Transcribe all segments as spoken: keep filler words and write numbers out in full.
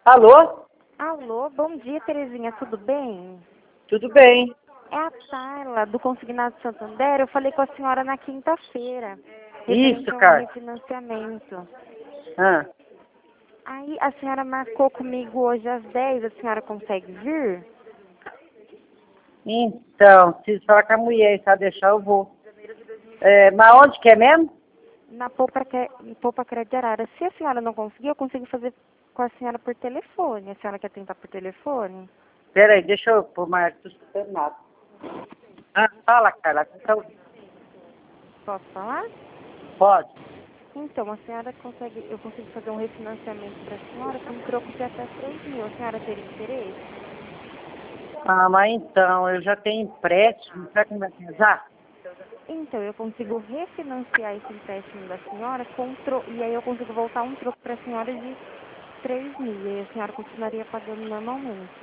Alô? Alô, bom dia, Terezinha, tudo bem? Tudo bem? É a Tayla, do Consignado Santander. Eu falei com a senhora na quinta-feira, Isso, referente a um cara. refinanciamento. Ah, Aí a senhora marcou comigo hoje às dez, a senhora consegue vir? então, preciso falar com a mulher, se ela deixar eu vou. É, mas onde que é mesmo? Na Poupa, Cre- Poupa Crédito Arara. Se a senhora não conseguir, eu consigo fazer com a senhora por telefone. A senhora quer tentar por telefone? Peraí, deixa eu pôr mais, não tô escutando nada. Ah, fala, Carla. Então, Posso falar? pode. Então, a senhora consegue, eu consigo fazer um refinanciamento para a senhora com um troco de até três mil. A senhora teria interesse? Ah, mas então, eu já tenho empréstimo, será que não vai pesar? Então, eu consigo refinanciar esse empréstimo da senhora com tro... e aí eu consigo voltar um troco para a senhora de três mil. E aí a senhora continuaria pagando normalmente.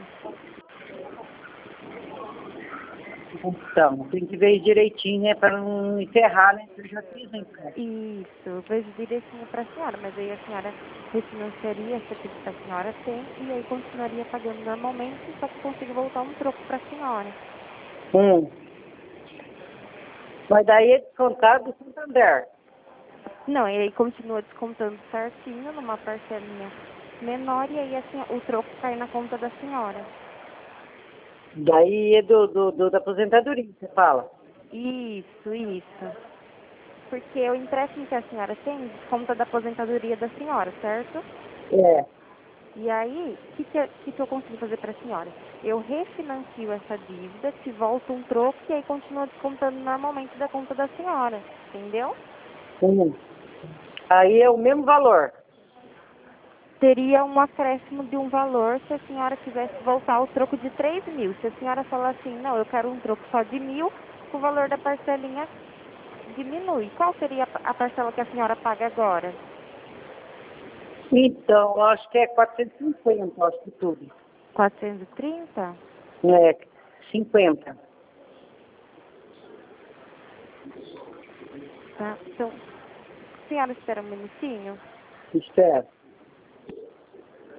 Então, tem que ver direitinho, né, para não enterrar, né, eu já fiz o empréstimo. Isso, eu vejo direitinho para a senhora, mas aí a senhora refinanciaria essa que a senhora tem e aí continuaria pagando normalmente, só que eu consigo voltar um troco para a senhora. Hum. Mas daí é descontado do Santander. Não, e aí continua descontando certinho numa parcelinha menor e aí assim, o troco cai na conta da senhora. Daí é do, do, do- da aposentadoria, você fala. Isso, isso. Porque o empréstimo que a senhora tem desconta da aposentadoria da senhora, certo? É. E aí, o que, que, eu- que, que eu consigo fazer para a senhora? Eu refinancio essa dívida, te volto um troco e aí continua descontando normalmente da conta da senhora. Entendeu? Hum. Aí é o mesmo valor. Teria um acréscimo de um valor se a senhora quisesse voltar o troco de três mil. Se a senhora falar assim, não, eu quero um troco só de mil, o valor da parcelinha diminui. Qual seria a parcela que a senhora paga agora? Então, eu acho que é quatrocentos e cinquenta, acho que tudo. quatrocentos e trinta? É, cinquenta. Tá. Então, a senhora espera um minutinho? Espera.